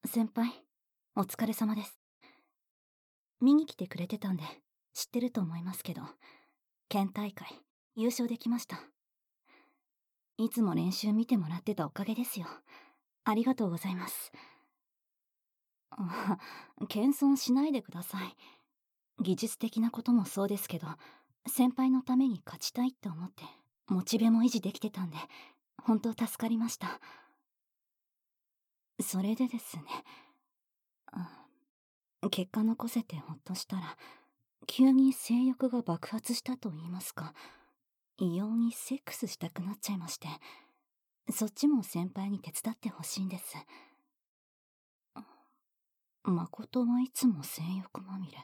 先輩、お疲れ様です。見に来てくれてたんで、知ってると思いますけど、県大会、優勝できました。いつも練習見てもらってたおかげですよ。ありがとうございます。謙遜しないでください。技術的なこともそうですけど、先輩のために勝ちたいって思って、モチベも維持できてたんで、本当助かりました。それでですね、結果残せてほっとしたら、急に性欲が爆発したと言いますか、異様にセックスしたくなっちゃいまして、そっちも先輩に手伝ってほしいんです。誠はいつも性欲まみれ。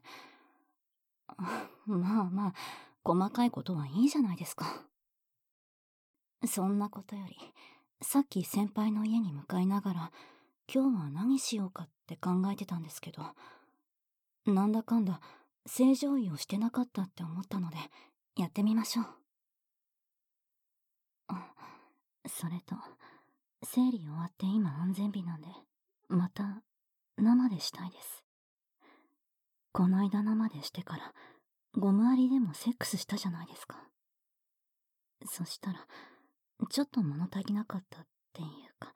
まあまあ、細かいことはいいじゃないですか。そんなことより、さっき先輩の家に向かいながら、今日は何しようかって考えてたんですけど、なんだかんだ正常位をしてなかったって思ったので、やってみましょう。それと、生理終わって今安全日なんで、また生でしたいです。こないだ生でしてから、ゴムアリでもセックスしたじゃないですか。そしたら、ちょっと物足りなかったっていうか。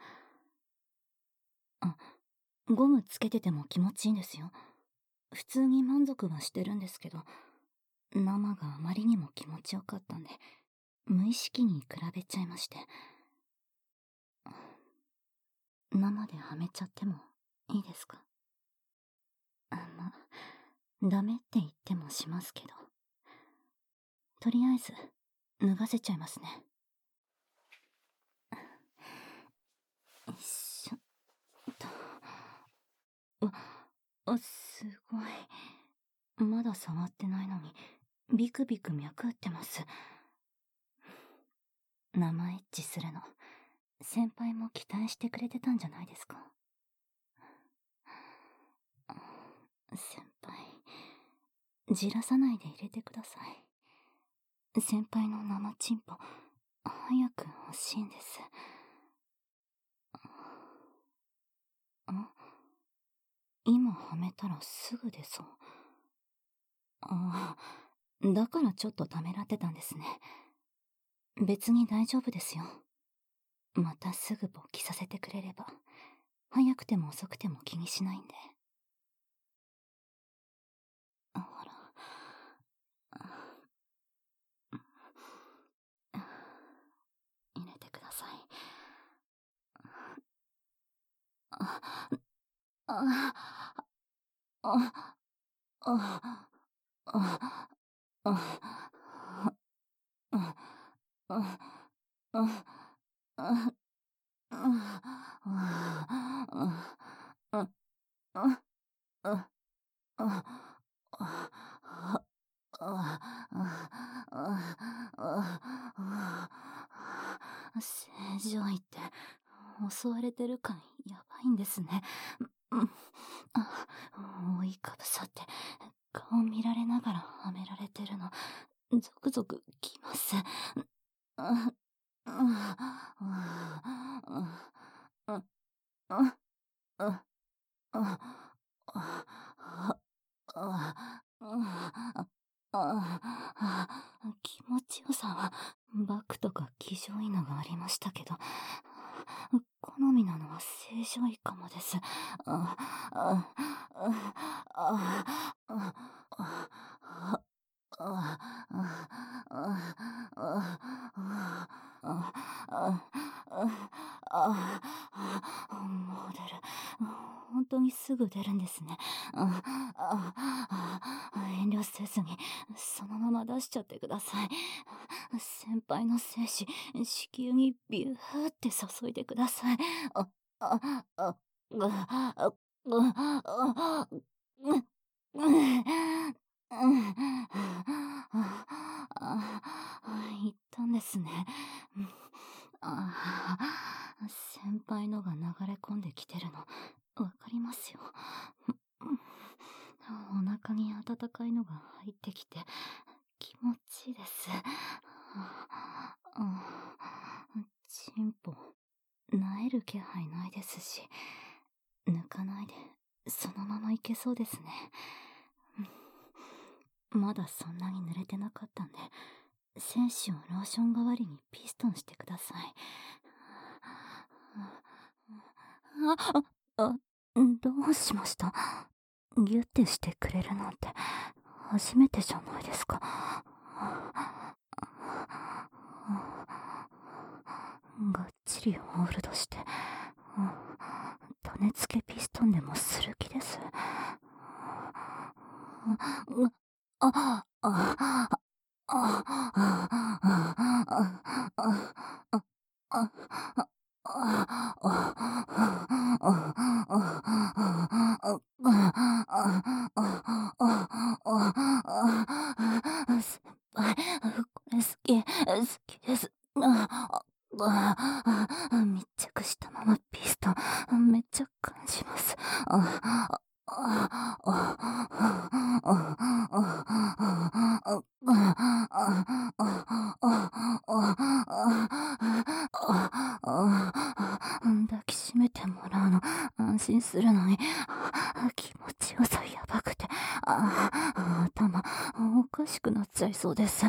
ゴムつけてても気持ちいいんですよ。普通に満足はしてるんですけど、生があまりにも気持ちよかったんで、無意識に比べちゃいまして。生ではめちゃってもいいですか？ダメって言ってもしますけど。とりあえず、脱がせちゃいますね。よいしょっと。すごい。まだ触ってないのに、ビクビク脈打ってます。生エッチするの、先輩も期待してくれてたんじゃないですか。先輩、じらさないで入れてください。先輩の生チンポ、早く欲しいんです。今はめたらすぐ出そう。だからちょっとためらってたんですね。別に大丈夫ですよ。またすぐ勃起させてくれれば、早くても遅くても気にしないんで。ほら。入れてください。正常位って襲われてる感やばいんですね。覆いかぶさって顔見られながらはめられてるのゾクゾクきます。気持ちよさはバクとか騎乗位のがありましたけど、好みなのは正常位かもです。もう出る。本当にすぐ出るんですね。遠慮せずに、そのまま出しちゃってください。先輩の精子、子宮にビューって注いでください。言ったんですね。先輩のが流れ込んできてるの、わかりますよ。お腹に温かいのが入ってきて、気持ちいいです。チンポ、萎える気配ないですし、 抜かないで、そのままいけそうですね。まだそんなに濡れてなかったんで、選手をローション代わりにピストンしてください。あ、どうしました？ギュッてしてくれるなんて初めてじゃないですか。がっちりホールドして、種付けピストンでもする気です。先輩、これ好きです。密着したままピストン、めっちゃ感じます。抱きしめてもらうの安心するのに、気持ちよさやばくて、頭おかしくなっちゃいそうです。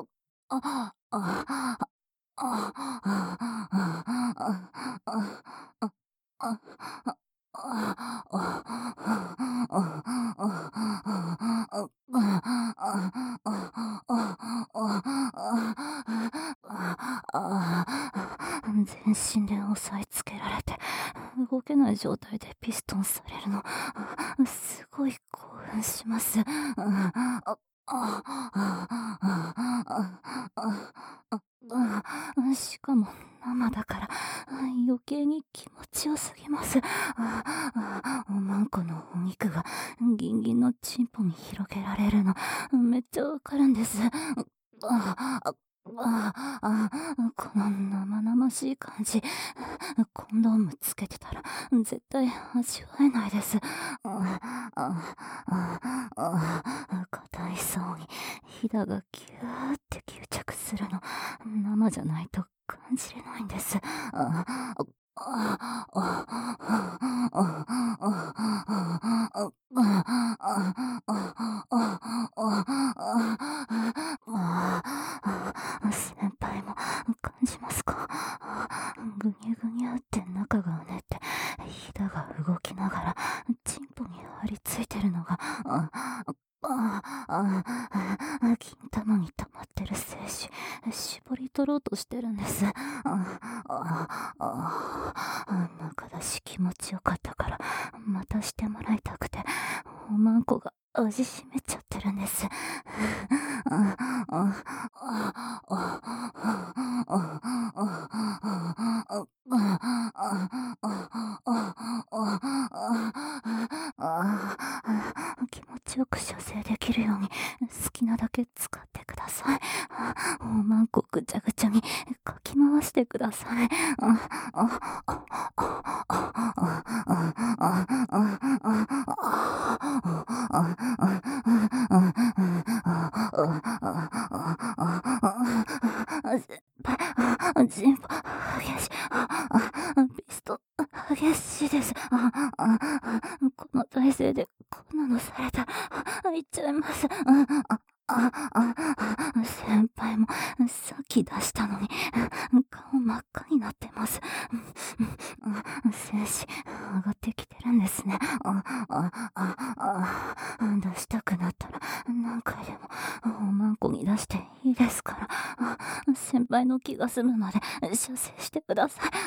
全身で押さえつけられて、動けない状態でピストンされるの、すごい興奮します。しかも生だから余計に気持ちよすぎます。おまんこのお肉がギンギンのチンポに広げられるのめっちゃわかるんです。この生々しい感じ、コンドームつけてたら絶対味わえないです。硬いそうにひだがギューって吸着するの生じゃないと感じれないんです。先輩も感じますか？ぐにゅぐにゅって中がうねってひだが動きながらチンポに張り付いてるのが金玉に溜まってる精子絞り取ろうとしてるんです。中出し気持ちよかったからまたしてもらいたくておまんこが味しめちゃってるんです。気持ちよく射精できるように好きなだけ使ってください。おまんこぐちゃぐちゃにかき回してください。先輩、チンポ激しい。ピスト激しいです。この体勢でこんなのされたら、いっちゃいます。先輩もさっき出したのに顔真っ赤になってます。精子上がってきてるんですね。出したくなったら何回でもおまんこに出していいですから。先輩の気が済むまで射精してください。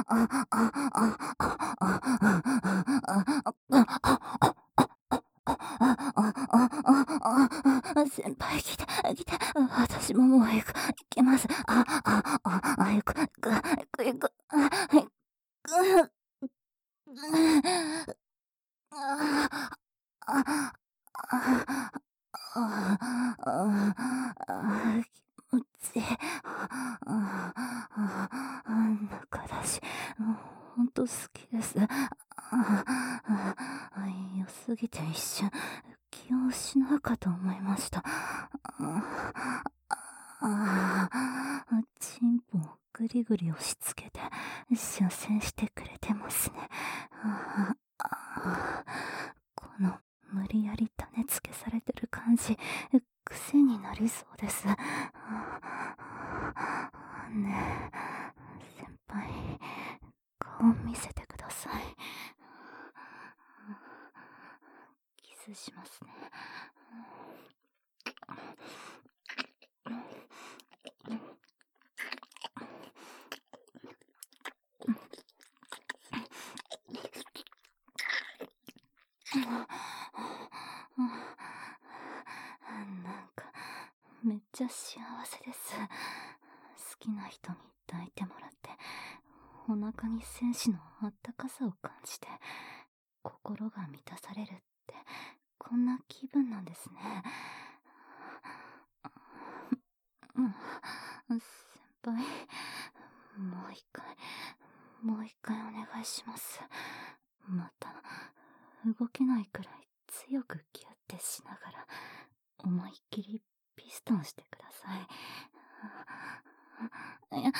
先輩来て、来て、私ももう行けます。行く、行く、気持ちいい。中だし、ほんと好きです。良すぎて一瞬、気を失うかと思いました。チンポをぐりぐり押し付けて、射精してくれてますね。 見せてください。キスしますね。なんかめっちゃ幸せです。好きな人に抱いてもらって、お腹に戦士のあったかさを感じて、心が満たされるってこんな気分なんですね。先輩、もう一回お願いします。また動けないくらい強くギュッてしながら思いっきりピストンしてください。いや、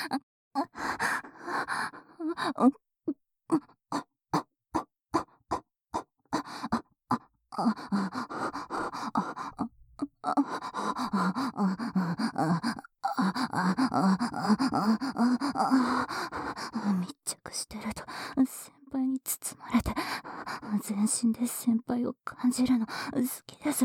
密着してると先輩に包まれて全身で先輩を感じるの好きです。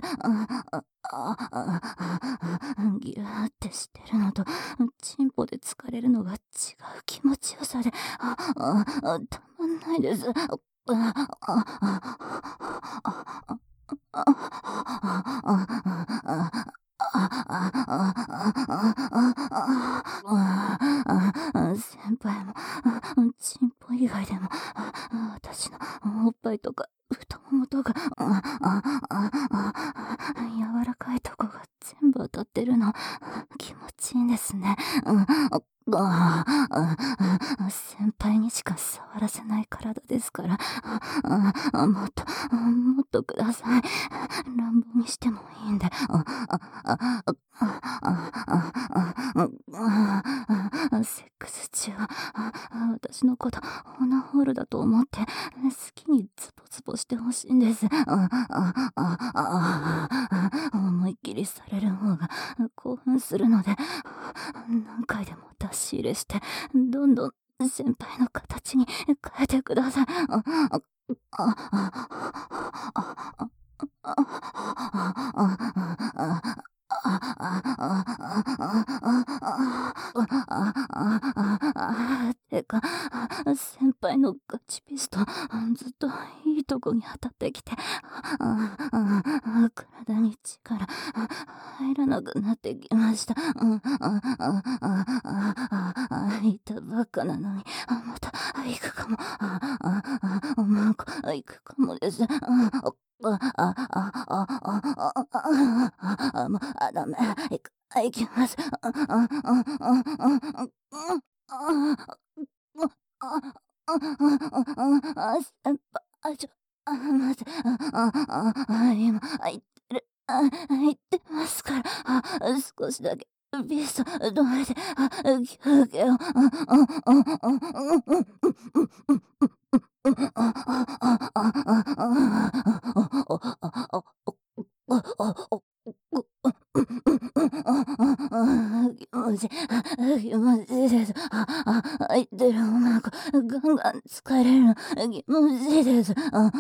ギューってしてるのとチンポで疲れるのが違う気持ちよさでたまんないです。先輩もチンポ以外でも私のおっぱいとか太ももとか柔らかいとこが全部当たってるの気持ちいいんですね。先輩にしか触らせない体ですからもっとください。乱暴にしてもいいんで。セックス中は私のことオナホールだと思って好きにズボズボしてほしいんです。思いっきりされる方が興奮するので何回でも出し入れしてどんどん先輩の形に変えてください。てか、先輩のガチピストン、ずっといいとこに当たってきて、体に力入らなくなってきました。いたばっかなのに、また行くかも。行くかもです。ダメ。行きます。先輩、待って、今、言ってますから、少しだけ、ビスト、止めて、休憩を、気持ちいいです。入ってる女の子、ガンガン疲れるの、気持ちいいです。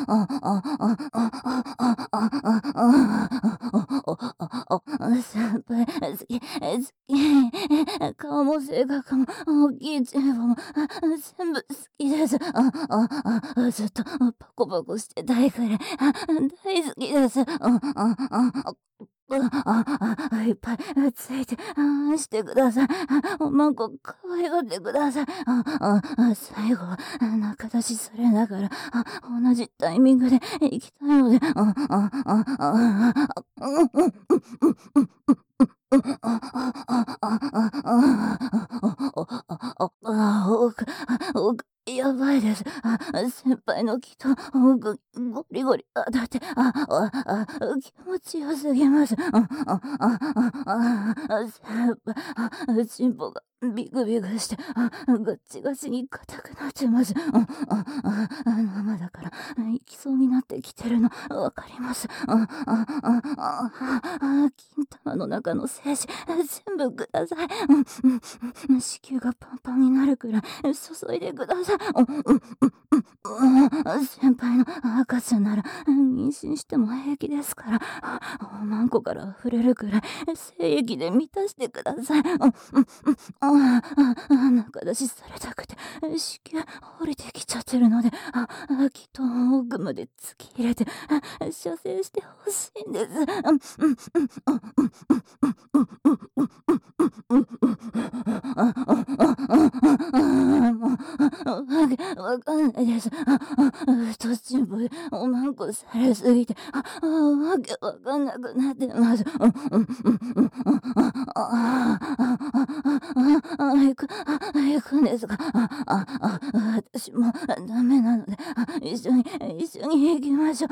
先輩、好き。顔も性格も、大きいチンポも、全部好きです。ずっと、パコパコしてたいくらい、大好きです。いっぱいついて、してください。おまんこ、可愛がってください。最後は、仲出しされながら、同じタイミングで行きたいので、奥、やばいです。先輩の気とゴリゴリ当たって、気持ちよすぎます。先輩、チンポがビクビクして、ガッチガチに硬くなってます。生だから、行きそうになってきてるの、わかります。金玉の中の精子、全部ください。子宮がパンパンになるくらい、注いでください。 さい。先輩の赤ちゃんなら妊娠しても平気ですから、おまんこから溢れるくらい精液で満たしてください。中出しされたくて子宮降りてきちゃってるので、きっと奥まで突き入れて射精してほしいんです。わかんないです。途中部おまんこされすぎて、わけわかんなくなってます。行くんですか。私もダメなので、一緒に行きましょ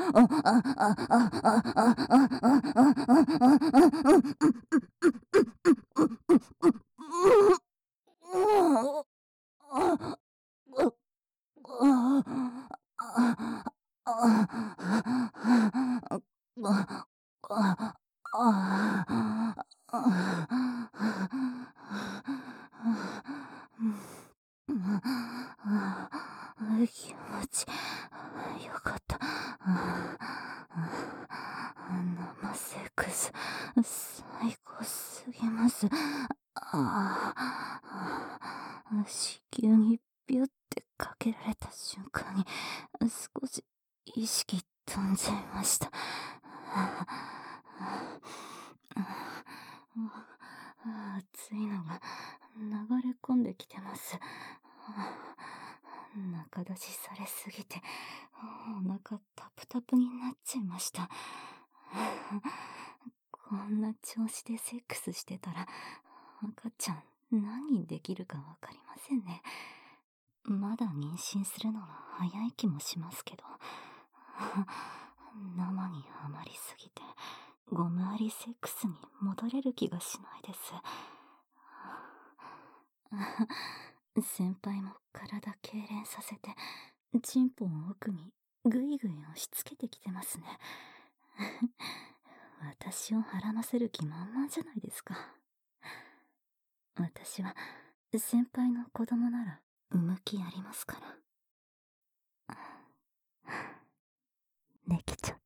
気持ちよかった。生セックス最高すぎます。子宮にビュってかけられた瞬間に少し意識飛んじゃいました。熱いのが流れ込んできてます。中出しされすぎてお腹タプタプになっちゃいました。こんな調子でセックスしてたら赤ちゃん何できるかわかりませんね。まだ妊娠するのは早い気もしますけど、生にはまりすぎてゴムありセックスに戻れる気がしないです。先輩も体痙攣させてチンポを奥にぐいぐい押し付けてきてますね。私をはらませる気満々じゃないですか。私は先輩の子供なら産む気ありますから。できちゃった。